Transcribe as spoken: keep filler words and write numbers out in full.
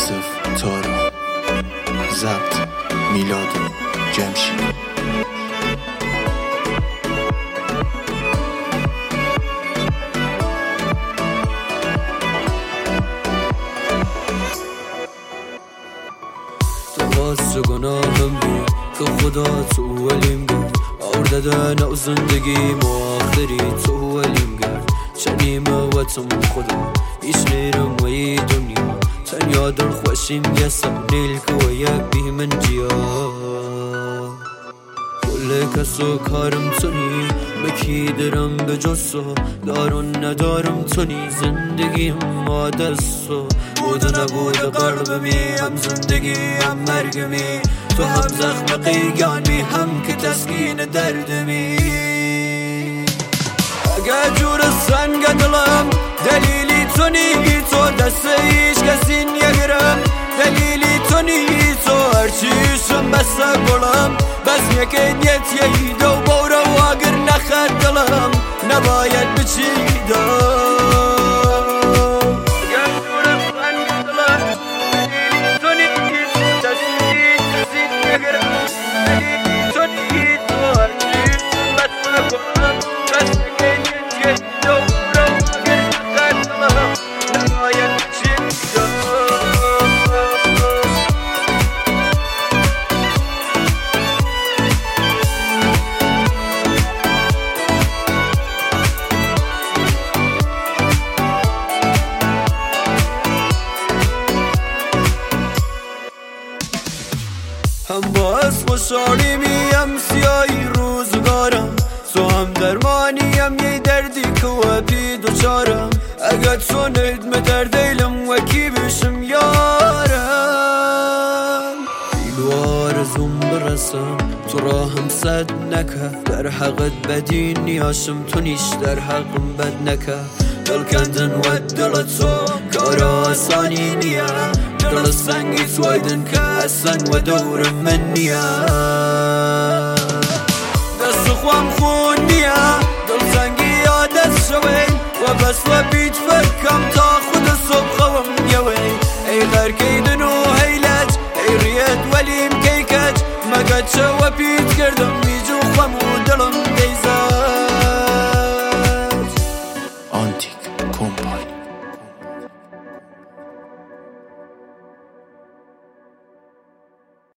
یوسف تارا، ضبط میلاد جمشید. واسه گناهم بود که خدا تو ولیم کرد، آورده دنیا و زندگی ما آخری تو ولیم کرد. چنیم وطم خدا ایش نیرم وی دنیا، تنیا در خوشیم یه سبنیل که و یک بی من جیا. کل کسو کارم تونی بکی درم به جسو، دارون ندارم تونی زندگیم ما دستو. بود و نبود قلبمی، هم زندگی هم مرگمی، تو هم زخم قیگانی هم که تسکین دردمی. اگه جور سنگ دلم دلیلی تونی، تو دست ایش کسی نگرم دلیلی تونی. تو هرچیشم بسته گلم بس یکی دیت یهی دو بورا و اگر نخد دلم نباید بچیدم. هم باز خوشحالی میم سیایی روزگارم، تو هم درمانیم یه دردی که و بی دوچارم. اگه تو ندم دردیلم و کی بشم یارم، بیلوار زوم برسم تو راهم صد نکه. در حقت بدی نیاشم تو نیش در حقم بد نکه. دل کندن و دل تو کار آسانی نیا، دل سنگی تویدن که اصلا و دور من نیا. دست خوام خون نیا دل سنگی یادت شوی و بس و بیت فکم تا خود صبح خوام یوی. ای غرکیدن و هیلت ای ریت ولیم کیکت، مگد شو و بیت کردم بیجو خوام و دلم دیزا.